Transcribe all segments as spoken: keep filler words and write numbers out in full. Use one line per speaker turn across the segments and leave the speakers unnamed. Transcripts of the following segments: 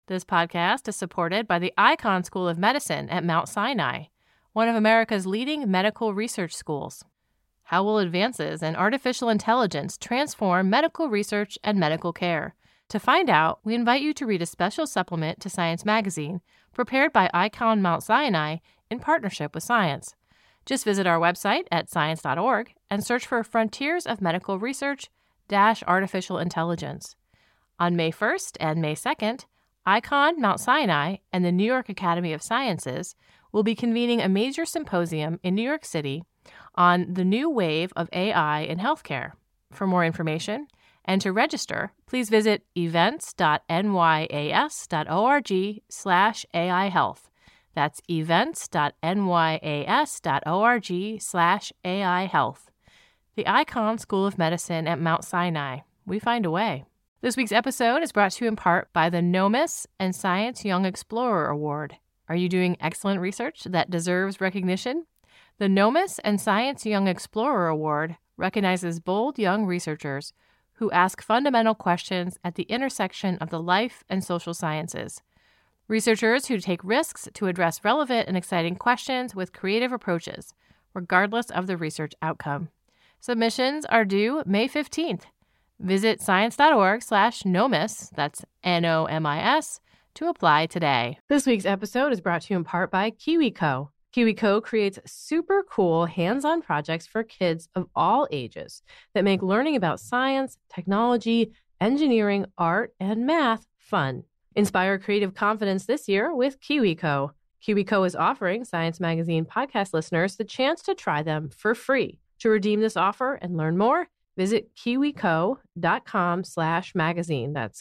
This podcast is supported by the Icahn School of Medicine at Mount Sinai, one of America's leading medical research schools. How will advances in artificial intelligence transform medical research and medical care? To find out, we invite you to read a special supplement to Science Magazine, prepared by Icahn Mount Sinai in partnership with Science. Just visit our website at science dot org and search for Frontiers of Medical Research dash Artificial Intelligence. On May first and May second, Icahn Mount Sinai and the New York Academy of Sciences will be convening a major symposium in New York City on the new wave of A I in healthcare. For more information and to register, please visit events dot n y a s dot org slash A I health. That's events dot n y a s dot org slash A I health. The Icahn School of Medicine at Mount Sinai. We find a way. This week's episode is brought to you in part by the NOMIS and Science Young Explorer Award. Are you doing excellent research that deserves recognition? The NOMIS and Science Young Explorer Award recognizes bold young researchers who ask fundamental questions at the intersection of the life and social sciences. Researchers who take risks to address relevant and exciting questions with creative approaches, regardless of the research outcome. Submissions are due May fifteenth. Visit science dot org slash nomis, that's N O M I S, to apply today. This week's episode is brought to you in part by KiwiCo. KiwiCo creates super cool hands-on projects for kids of all ages that make learning about science, technology, engineering, art, and math fun. Inspire creative confidence this year with KiwiCo. KiwiCo is offering Science Magazine podcast listeners the chance to try them for free. To redeem this offer and learn more, visit kiwico.com slash magazine. That's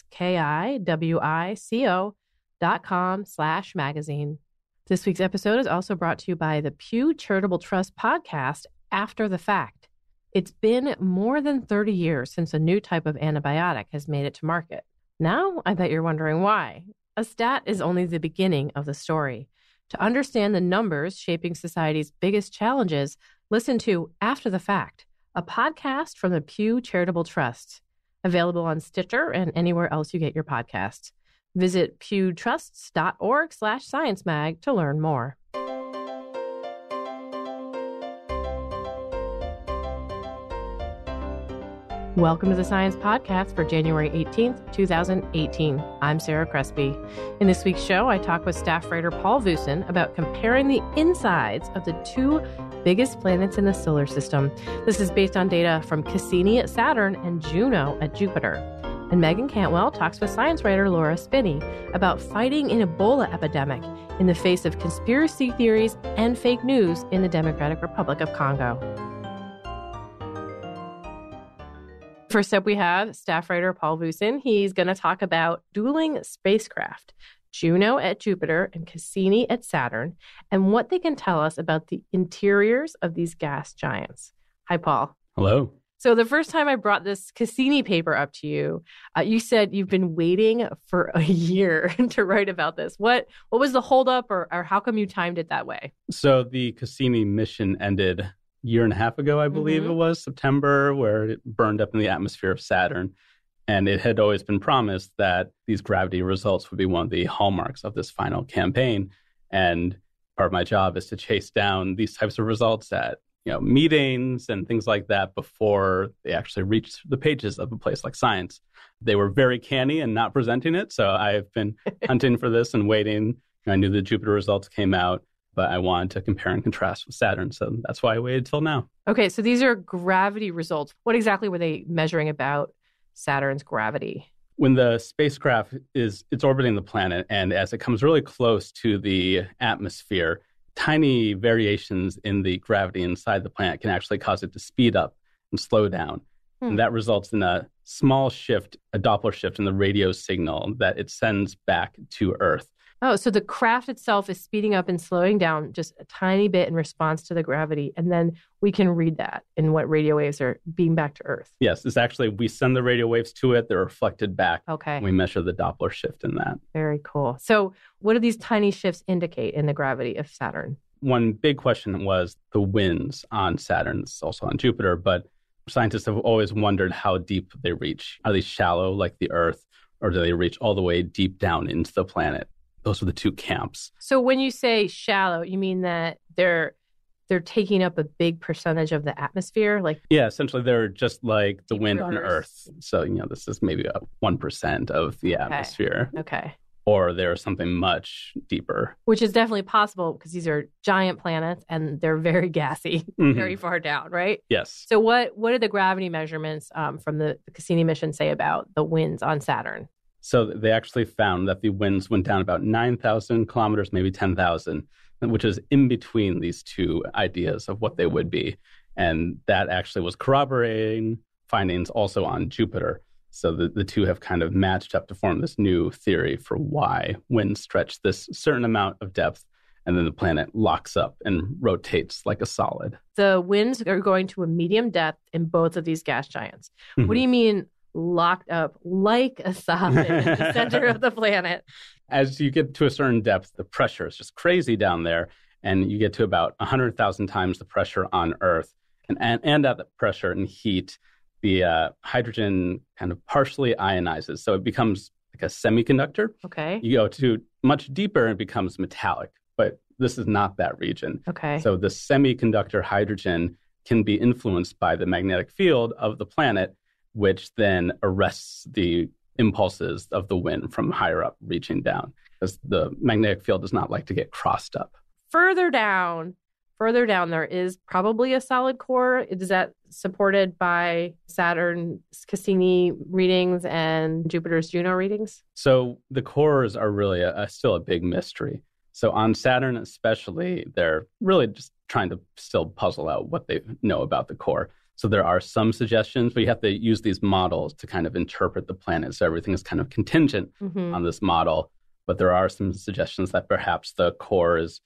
K-I-W-I-C-O dot com slash magazine. This week's episode is also brought to you by the Pew Charitable Trust podcast, After the Fact. It's been more than thirty years since a new type of antibiotic has made it to market. Now, I bet you're wondering why. A stat is only the beginning of the story. To understand the numbers shaping society's biggest challenges, listen to After the Fact, a podcast from the Pew Charitable Trust, available on Stitcher and anywhere else you get your podcasts. Visit pewtrusts.org slash science mag to learn more. Welcome to the Science Podcast for January eighteenth, twenty eighteen. I'm Sarah Crespi. In this week's show, I talk with staff writer Paul Vucin about comparing the insides of the two biggest planets in the solar system. This is based on data from Cassini at Saturn and Juno at Jupiter. And Megan Cantwell talks with science writer Laura Spinney about fighting an Ebola epidemic in the face of conspiracy theories and fake news in the Democratic Republic of Congo. First up, we have staff writer Paul Vucin. He's going to talk about dueling spacecraft, Juno at Jupiter and Cassini at Saturn, and what they can tell us about the interiors of these gas giants. Hi, Paul.
Hello.
So the first time I brought this Cassini paper up to you, uh, you said you've been waiting for a year to write about this. What what was the holdup, or, or how come you timed it that way?
So the Cassini mission ended a year and a half ago, I believe mm-hmm. it was, September, where it burned up in the atmosphere of Saturn. And it had always been promised that these gravity results would be one of the hallmarks of this final campaign. And part of my job is to chase down these types of results at you know, meetings and things like that before they actually reach the pages of a place like Science. They were very canny and not presenting it. So I've been hunting for this and waiting. I knew the Jupiter results came out, but I wanted to compare and contrast with Saturn. So that's why I waited till now.
Okay, so these are gravity results. What exactly were they measuring about Saturn's gravity?
When the spacecraft is it's orbiting the planet, and as it comes really close to the atmosphere, tiny variations in the gravity inside the planet can actually cause it to speed up and slow down. Hmm. And that results in a small shift, a Doppler shift in the radio signal that it sends back to Earth.
Oh, so the craft itself is speeding up and slowing down just a tiny bit in response to the gravity. And then we can read that in what radio waves are being back to Earth.
Yes, it's actually, we send the radio waves to it. They're reflected back.
Okay.
And we measure the Doppler shift in that.
Very cool. So what do these tiny shifts indicate in the gravity of Saturn?
One big question was the winds on Saturn. It's also on Jupiter, but scientists have always wondered how deep they reach. Are they shallow like the Earth, or do they reach all the way deep down into the planet? Those are the two camps.
So when you say shallow, you mean that they're they're taking up a big percentage of the atmosphere? Like
Yeah, essentially they're just like the wind
rivers.
on Earth. So, you know, this is maybe a one percent of the atmosphere.
Okay.
Or there's something much deeper.
Which is definitely possible because these are giant planets and they're very gassy,
Mhm.
very far down, right?
Yes.
So what what did the gravity measurements um, from the Cassini mission say about the winds on Saturn?
So they actually found that the winds went down about nine thousand kilometers, maybe ten thousand, which is in between these two ideas of what they would be. And that actually was corroborating findings also on Jupiter. So the, the two have kind of matched up to form this new theory for why winds stretch this certain amount of depth, and then the planet locks up and rotates like a solid.
The winds are going to a medium depth in both of these gas giants. What do you mean locked up like a solid in the center of the planet?
As you get to a certain depth, the pressure is just crazy down there, and you get to about one hundred thousand times the pressure on Earth. And, and, and at that pressure and heat, the uh, hydrogen kind of partially ionizes. So it becomes like a semiconductor.
Okay.
You go to much deeper and it becomes metallic, but this is not that region.
Okay.
So the semiconductor hydrogen can be influenced by the magnetic field of the planet, which then arrests the impulses of the wind from higher up reaching down, because the magnetic field does not like to get crossed up.
Further down, further down, there is probably a solid core. Is that supported by Saturn's Cassini readings and Jupiter's Juno readings?
So the cores are really a, a, still a big mystery. So on Saturn especially, they're really just trying to still puzzle out what they know about the core. So there are some suggestions, but you have to use these models to kind of interpret the planet. So everything is kind of contingent
Mm-hmm.
on this model. But there are some suggestions that perhaps the core is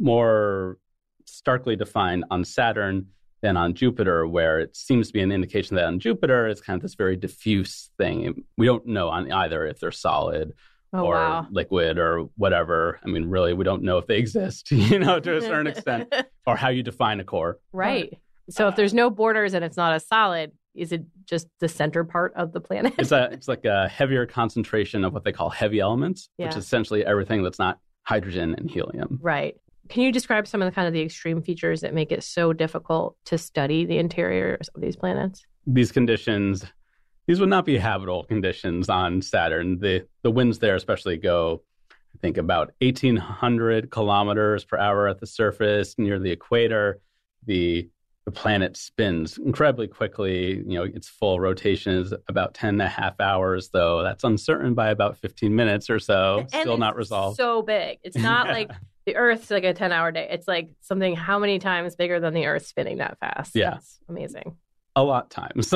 more starkly defined on Saturn than on Jupiter, where it seems to be an indication that on Jupiter it's kind of this very diffuse thing. We don't know on either if they're solid
Oh,
or
wow.
liquid or whatever. I mean, really, we don't know if they exist, you know, to a certain extent, or how you define a core.
Right. So if there's no borders and it's not a solid, is it just the center part of the planet?
It's a it's like a heavier concentration of what they call heavy elements,
Yeah.
which is essentially everything that's not hydrogen and helium.
Right. Can you describe some of the kind of the extreme features that make it so difficult to study the interiors of these planets?
These conditions, these would not be habitable conditions on Saturn. The the winds there especially go, I think, about eighteen hundred kilometers per hour at the surface near the equator. The the planet spins incredibly quickly. You know, its full rotation is about ten and a half hours, though that's uncertain by about fifteen minutes or so.
And
Still
it's
not resolved.
So big. It's not like the Earth's like a ten-hour day. It's like something how many times bigger than the Earth spinning that fast?
Yeah.
That's amazing.
A lot times.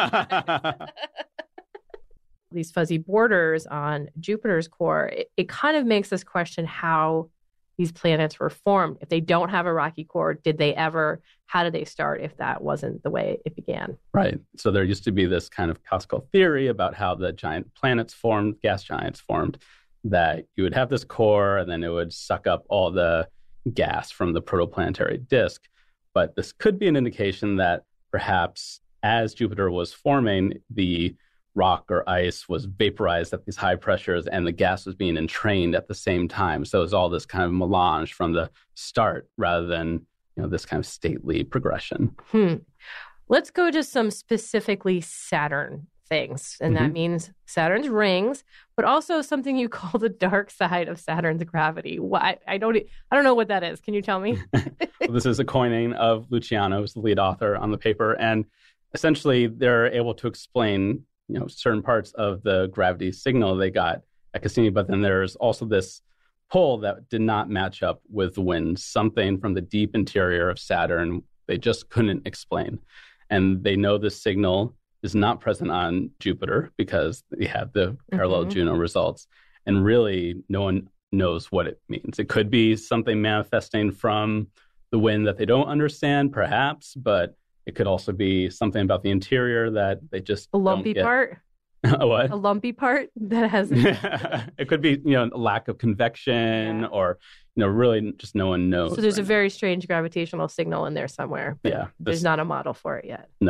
These fuzzy borders on Jupiter's core, it, it kind of makes us question how these planets were formed. If they don't have a rocky core, did they ever, how did they start if that wasn't the way it began?
Right. So there used to be this kind of classical theory about how the giant planets formed, gas giants formed, that you would have this core and then it would suck up all the gas from the protoplanetary disk. But this could be an indication that perhaps as Jupiter was forming, the rock or ice was vaporized at these high pressures and the gas was being entrained at the same time. So it was all this kind of melange from the start rather than, you know, this kind of stately progression.
Hmm. Let's go to some specifically Saturn things. And
Mm-hmm.
that means Saturn's rings, but also something you call the dark side of Saturn's gravity. Why? I don't I don't know what that is. Can you tell me?
Well, this is a coining of Luciano, who's the lead author on the paper. And essentially, they're able to explain, you know, certain parts of the gravity signal they got at Cassini, but then there's also this pull that did not match up with the wind, something from the deep interior of Saturn they just couldn't explain. And they know this signal is not present on Jupiter because they have the parallel
Mm-hmm.
Juno results. And really, no one knows what it means. It could be something manifesting from the wind that they don't understand, perhaps, but it could also be something about the interior that they just
A lumpy
don't get.
part?
A what?
A lumpy part that has...
It could be, you know, a lack of convection
Yeah.
or, you know, really just no one knows.
So there's a
right
very strange gravitational signal in there somewhere. But
Yeah,
There's
this-
not a model for it yet.
now. No.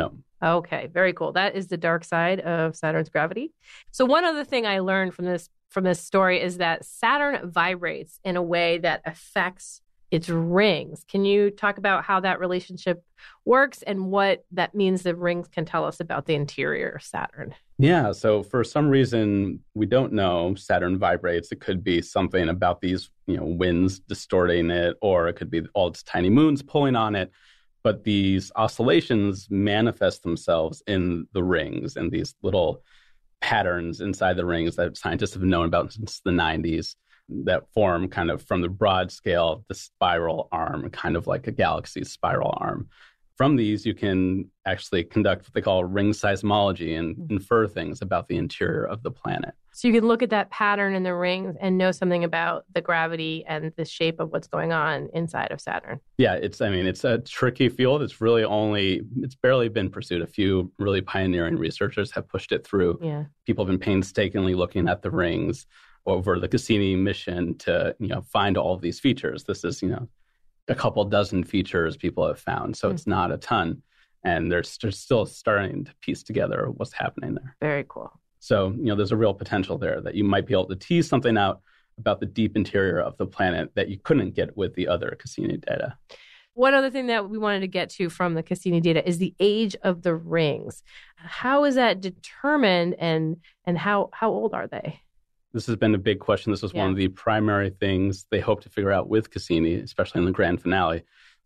Okay, very cool. That is the dark side of Saturn's gravity. So one other thing I learned from this from this story is that Saturn vibrates in a way that affects its rings. Can you talk about how that relationship works and what that means the rings can tell us about the interior of Saturn?
Yeah, so for some reason, we don't know Saturn vibrates. It could be something about these, you know, winds distorting it, or it could be all its tiny moons pulling on it. But these oscillations manifest themselves in the rings and these little patterns inside the rings that scientists have known about since the nineties that form kind of from the broad scale, the spiral arm, kind of like a galaxy's spiral arm. From these, you can actually conduct what they call ring seismology and infer things about the interior of the planet.
So you can look at that pattern in the rings and know something about the gravity and the shape of what's going on inside of Saturn.
Yeah, it's, I mean, it's a tricky field. It's really only, it's barely been pursued. A few really pioneering researchers have pushed it through.
Yeah.
People have been painstakingly looking at the rings over the Cassini mission to, you know, find all of these features. This is, you know, a couple dozen features people have found. So mm-hmm. It's not a ton. And they're, they're still starting to piece together what's happening there.
Very cool.
So, you know, there's a real potential there that you might be able to tease something out about the deep interior of the planet that you couldn't get with the other Cassini data.
One other thing that we wanted to get to from the Cassini data is the age of the rings. How is that determined, and and how, how old are they?
This has been a big question. This was yeah. one of the primary things they hope to figure out with Cassini, especially in the grand finale.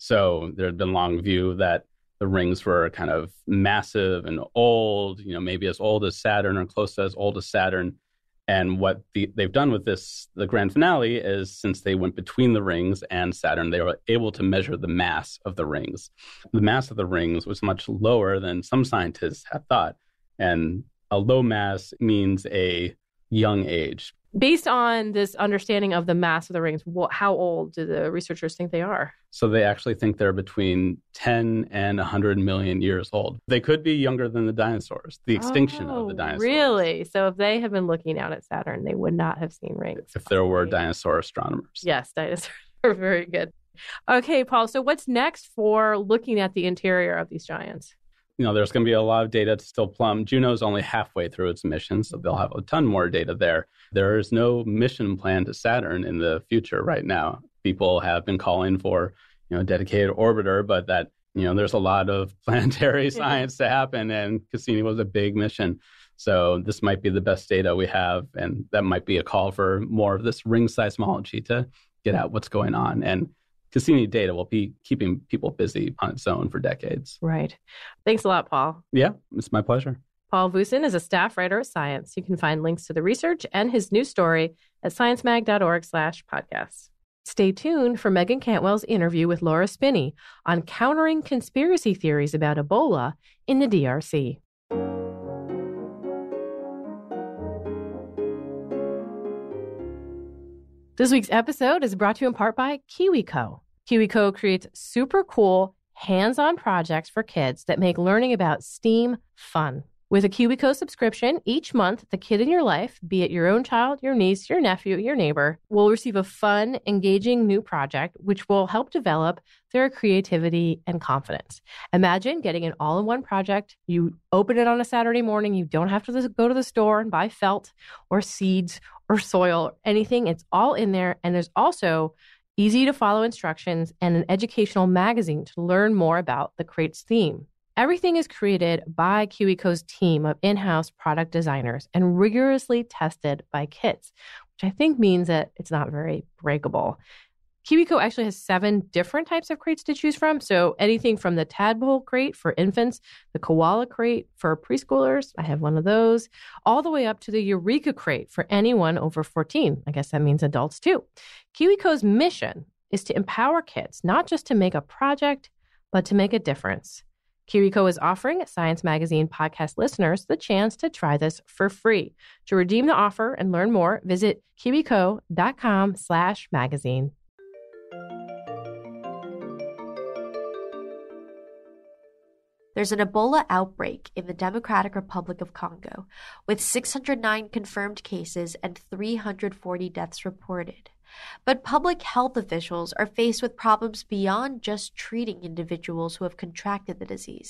So there had been long view that the rings were kind of massive and old, you know, maybe as old as Saturn or close to as old as Saturn. And what the, they've done with this, the grand finale, is since they went between the rings and Saturn, they were able to measure the mass of the rings. The mass of the rings was much lower than some scientists had thought. And a low mass means a young age.
Based on this understanding of the mass of the rings, what, how old do the researchers think they are?
So they actually think they're between ten and one hundred million years old. They could be younger than the dinosaurs, the extinction
oh,
of the dinosaurs.
Really? So if they had been looking out at Saturn, they would not have seen rings.
If there were dinosaur astronomers.
Yes, dinosaurs are very good. Okay, Paul, so what's next for looking at the interior of these giants?
You know, there's going to be a lot of data to still plumb. Juno's only halfway through its mission, so they'll have a ton more data there. There is no mission plan to Saturn in the future right now. People have been calling for, you know, a dedicated orbiter, but that, you know, there's a lot of planetary science to happen, and Cassini was a big mission. So this might be the best data we have, and that might be a call for more of this ring seismology to get at what's going on. And Cassini data will be keeping people busy on its own for decades.
Right. Thanks a lot, Paul.
Yeah, it's my pleasure.
Paul Voussin is a staff writer at Science. You can find links to the research and his new story at sciencemag.org slash podcasts. Stay tuned for Megan Cantwell's interview with Laura Spinney on countering conspiracy theories about Ebola in the D R C. This week's episode is brought to you in part by KiwiCo. KiwiCo creates super cool, hands-on projects for kids that make learning about STEAM fun. With a KiwiCo subscription, each month, the kid in your life, be it your own child, your niece, your nephew, your neighbor, will receive a fun, engaging new project, which will help develop their creativity and confidence. Imagine getting an all-in-one project. You open it on a Saturday morning. You don't have to go to the store and buy felt or seeds or soil, or anything. It's all in there. And there's also easy to follow instructions and an educational magazine to learn more about the Crates theme. Everything is created by KiwiCo's team of in-house product designers and rigorously tested by kids, which I think means that it's not very breakable. KiwiCo actually has seven different types of crates to choose from. So anything from the tadpole crate for infants, the koala crate for preschoolers, I have one of those, all the way up to the Eureka crate for anyone over fourteen. I guess that means adults too. KiwiCo's mission is to empower kids, not just to make a project, but to make a difference. KiwiCo is offering Science Magazine podcast listeners the chance to try this for free. To redeem the offer and learn more, visit kiwico.com slash magazine.
There's an Ebola outbreak in the Democratic Republic of Congo, with six hundred nine confirmed cases and three hundred forty deaths reported. But public health officials are faced with problems beyond just treating individuals who have contracted the disease.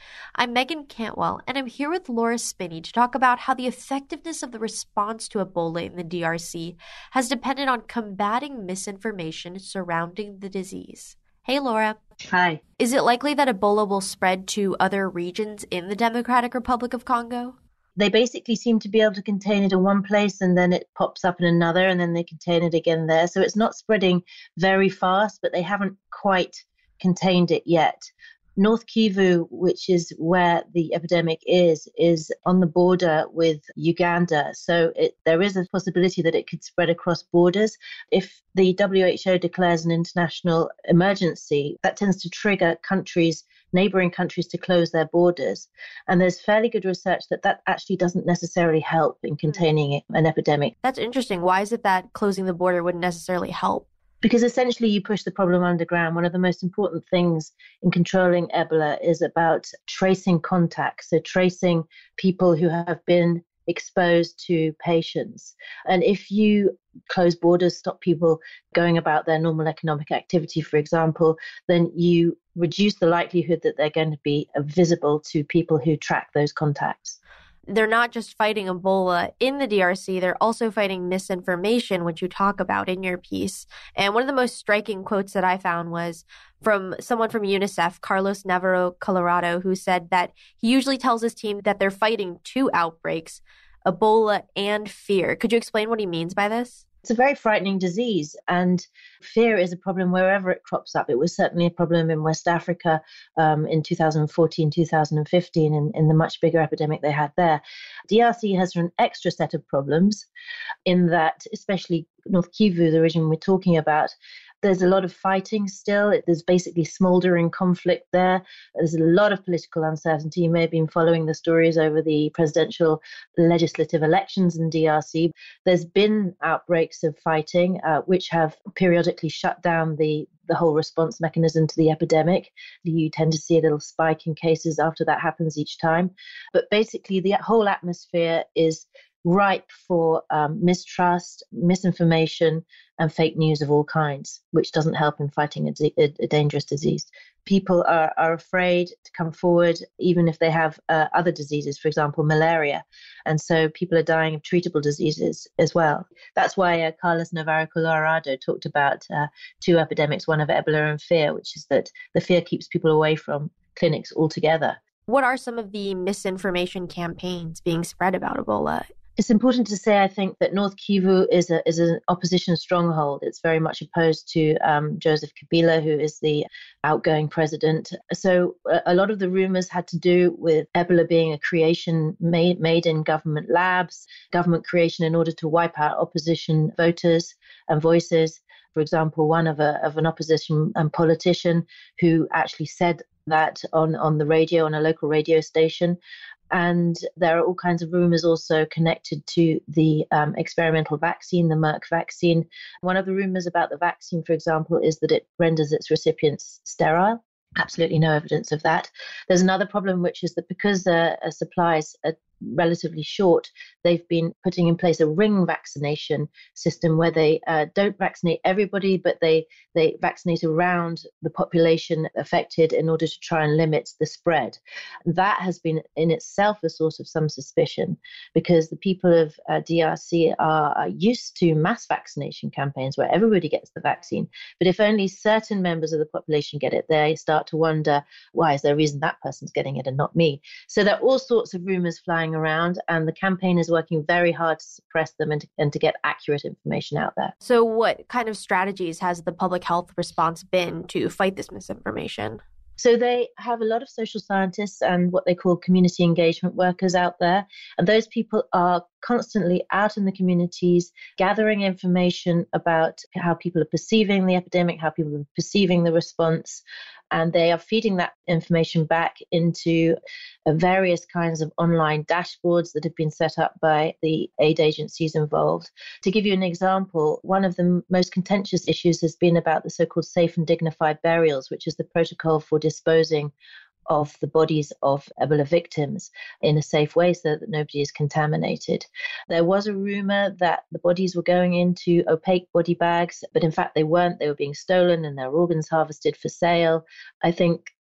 I'm Megan Cantwell, and I'm here with Laura Spinney to talk about how the effectiveness of the response to Ebola in the D R C has depended on combating misinformation surrounding the disease. Hey, Laura.
Hi.
Is it likely that Ebola will spread to other regions in the Democratic Republic of Congo?
They basically seem to be able to contain it in one place and then it pops up in another and then they contain it again there. So it's not spreading very fast, but they haven't quite contained it yet. North Kivu, which is where the epidemic is, is on the border with Uganda. So it, there is a possibility that it could spread across borders. If the W H O declares an international emergency, that tends to trigger countries, neighboring countries, to close their borders. And there's fairly good research that that actually doesn't necessarily help in containing an epidemic.
That's interesting. Why is it that closing the border wouldn't necessarily help?
Because essentially you push the problem underground. One of the most important things in controlling Ebola is about tracing contacts, so tracing people who have been exposed to patients. And if you close borders, stop people going about their normal economic activity, for example, then you reduce the likelihood that they're going to be visible to people who track those contacts.
They're not just fighting Ebola in the D R C, they're also fighting misinformation, which you talk about in your piece. And one of the most striking quotes that I found was from someone from UNICEF, Carlos Navarro Colorado, who said that he usually tells his team that they're fighting two outbreaks, Ebola and fear. Could you explain what he means by this?
It's a very frightening disease, and fear is a problem wherever it crops up. It was certainly a problem in West Africa um, in two thousand fourteen, two thousand fifteen, in, in the much bigger epidemic they had there. D R C has an extra set of problems in that, especially North Kivu, the region we're talking about, there's a lot of fighting still. There's basically smoldering conflict there. There's a lot of political uncertainty. You may have been following the stories over the presidential legislative elections in D R C. There's been outbreaks of fighting, uh, which have periodically shut down the, the whole response mechanism to the epidemic. You tend to see a little spike in cases after that happens each time. But basically, the whole atmosphere is ripe for um, mistrust, misinformation, and fake news of all kinds, which doesn't help in fighting a, a, a dangerous disease. People are, are afraid to come forward, even if they have uh, other diseases, for example, malaria. And so people are dying of treatable diseases as well. That's why uh, Carlos Navarro Colorado talked about uh, two epidemics, one of Ebola and fear, which is that the fear keeps people away from clinics altogether.
What are some of the misinformation campaigns being spread about Ebola?
It's important to say, I think, that North Kivu is a is an opposition stronghold. It's very much opposed to um, Joseph Kabila, who is the outgoing president. So a, a lot of the rumors had to do with Ebola being a creation made, made in government labs, government creation in order to wipe out opposition voters and voices. For example, one of a of an opposition um, politician who actually said that on, on the radio, on a local radio station. And there are all kinds of rumors also connected to the um, experimental vaccine, the Merck vaccine. One of the rumors about the vaccine, for example, is that it renders its recipients sterile. Absolutely no evidence of that. There's another problem, which is that because uh, uh, supplies are relatively short, they've been putting in place a ring vaccination system where they uh, don't vaccinate everybody, but they, they vaccinate around the population affected in order to try and limit the spread. That has been in itself a source of some suspicion, because the people of uh, D R C are, are used to mass vaccination campaigns where everybody gets the vaccine. But if only certain members of the population get it, they start to wonder, why is there a reason that person's getting it and not me? So there are all sorts of rumors flying around, and the campaign is working very hard to suppress them and to, and to get accurate information out there.
So what kind of strategies has the public health response been to fight this misinformation?
So they have a lot of social scientists and what they call community engagement workers out there. And those people are constantly out in the communities, gathering information about how people are perceiving the epidemic, how people are perceiving the response. And they are feeding that information back into uh, various kinds of online dashboards that have been set up by the aid agencies involved. To give you an example, one of the most contentious issues has been about the so-called safe and dignified burials, which is the protocol for disposing of the bodies of Ebola victims in a safe way so that nobody is contaminated. There was a rumor that the bodies were going into opaque body bags, but in fact they weren't. They were being stolen and their organs harvested for sale. I think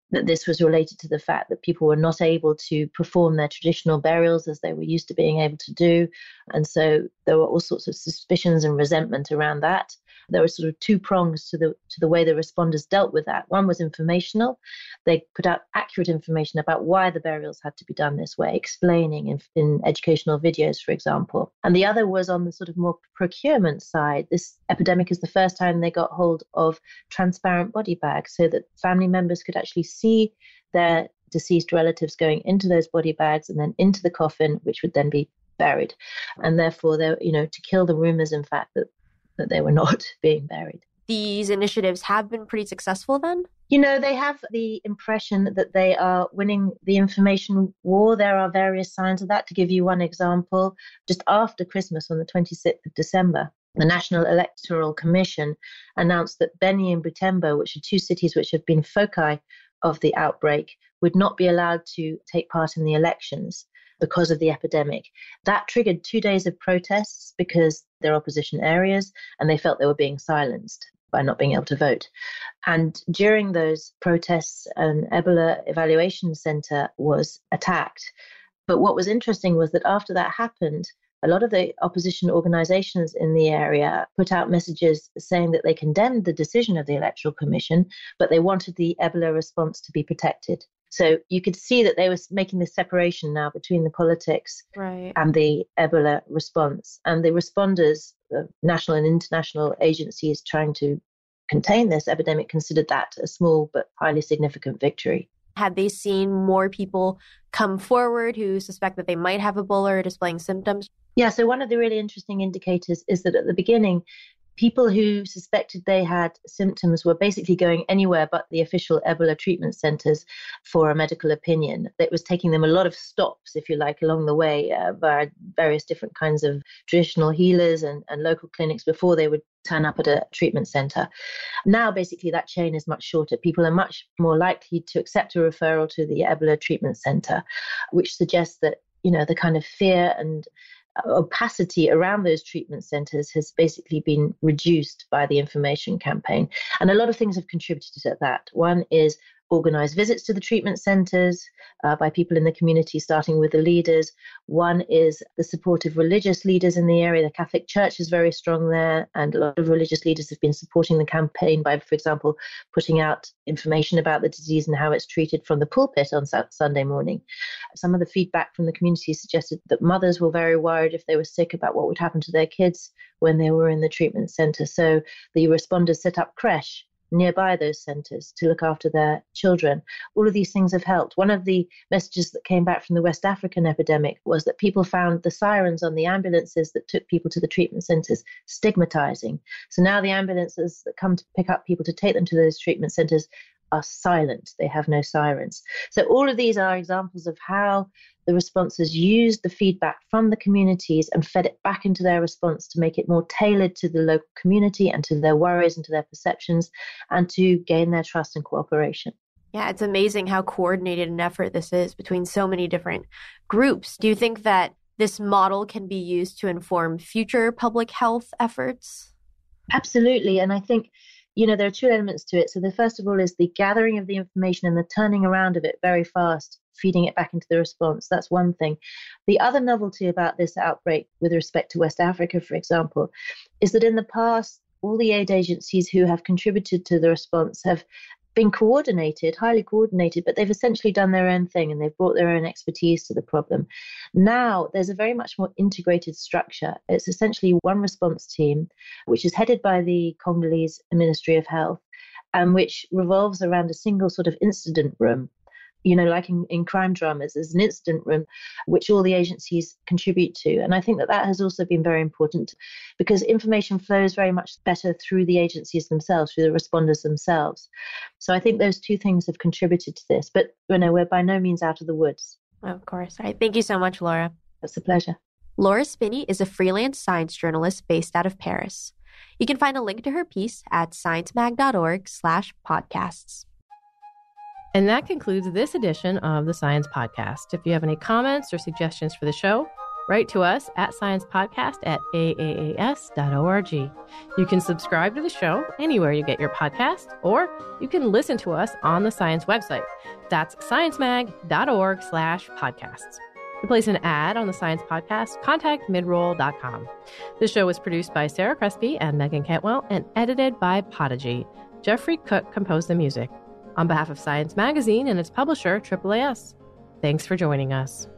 that this was related to the fact that people were not able to perform their traditional burials as they were used to being able to do. And so there were all sorts of suspicions and resentment around that. There were sort of two prongs to the to the way the responders dealt with that. One was informational. They put out accurate information about why the burials had to be done this way, explaining in, in educational videos, for example. And the other was on the sort of more procurement side. This epidemic is the first time they got hold of transparent body bags so that family members could actually see their deceased relatives going into those body bags and then into the coffin, which would then be buried. And therefore, they, you know, to kill the rumors, in fact, that that they were not being buried.
These initiatives have been pretty successful then?
You know, they have the impression that they are winning the information war. There are various signs of that. To give you one example, just after Christmas on the twenty-sixth of December, the National Electoral Commission announced that Beni and Butembo, which are two cities which have been foci of the outbreak, would not be allowed to take part in the elections because of the epidemic. That triggered two days of protests because they're opposition areas and they felt they were being silenced by not being able to vote. And during those protests, an Ebola evaluation center was attacked. But what was interesting was that after that happened, a lot of the opposition organizations in the area put out messages saying that they condemned the decision of the Electoral Commission, but they wanted the Ebola response to be protected. So you could see that they were making this separation now between the politics
right.
and the Ebola response. And the responders, the national and international agencies trying to contain this epidemic, considered that a small but highly significant victory.
Have they seen more people come forward who suspect that they might have Ebola or displaying symptoms?
Yeah, so one of the really interesting indicators is that at the beginning, people who suspected they had symptoms were basically going anywhere but the official Ebola treatment centers for a medical opinion. It was taking them a lot of stops, if you like, along the way uh, via various different kinds of traditional healers and, and local clinics before they would turn up at a treatment center. Now, basically, that chain is much shorter. People are much more likely to accept a referral to the Ebola treatment center, which suggests that, you know, the kind of fear and opacity around those treatment centers has basically been reduced by the information campaign. And a lot of things have contributed to that. One is organized visits to the treatment centers uh, by people in the community, starting with the leaders. One is the support of religious leaders in the area. The Catholic Church is very strong there, and a lot of religious leaders have been supporting the campaign by, for example, putting out information about the disease and how it's treated from the pulpit on Sunday morning. Some of the feedback from the community suggested that mothers were very worried if they were sick about what would happen to their kids when they were in the treatment center. So the responders set up creche nearby those centres to look after their children. All of these things have helped. One of the messages that came back from the West African epidemic was that people found the sirens on the ambulances that took people to the treatment centres stigmatizing. So now the ambulances that come to pick up people to take them to those treatment centres are silent. They have no sirens. So all of these are examples of how the responders used the feedback from the communities and fed it back into their response to make it more tailored to the local community and to their worries and to their perceptions and to gain their trust and cooperation.
Yeah, it's amazing how coordinated an effort this is between so many different groups. Do you think that this model can be used to inform future public health efforts?
Absolutely. And I think, you know, there are two elements to it. So the first of all is the gathering of the information and the turning around of it very fast, feeding it back into the response. That's one thing. The other novelty about this outbreak with respect to West Africa, for example, is that in the past, all the aid agencies who have contributed to the response have been coordinated, highly coordinated, but they've essentially done their own thing and they've brought their own expertise to the problem. Now, there's a very much more integrated structure. It's essentially one response team, which is headed by the Congolese Ministry of Health, and which revolves around a single sort of incident room. You know, like in, in crime dramas, there's an incident room which all the agencies contribute to. And I think that that has also been very important because information flows very much better through the agencies themselves, through the responders themselves. So I think those two things have contributed to this. But, you know, we're by no means out of the woods.
Of course. All right. Thank you so much, Laura.
It's a pleasure.
Laura Spinney is a freelance science journalist based out of Paris. You can find a link to her piece at sciencemag.org slash podcasts.
And that concludes this edition of the Science Podcast. If you have any comments or suggestions for the show, Write to us at sciencepodcast at a a a s dot org. You can subscribe to the show anywhere you get your podcast, or you can listen to us on the Science website. That's sciencemag.org slash podcasts. To place an ad on the Science Podcast, contact midroll dot com. This show was produced by Sarah Crespi and Megan Cantwell and edited by Podigy. Jeffrey Cook composed the music. On behalf of Science Magazine and its publisher, A A A S, thanks for joining us.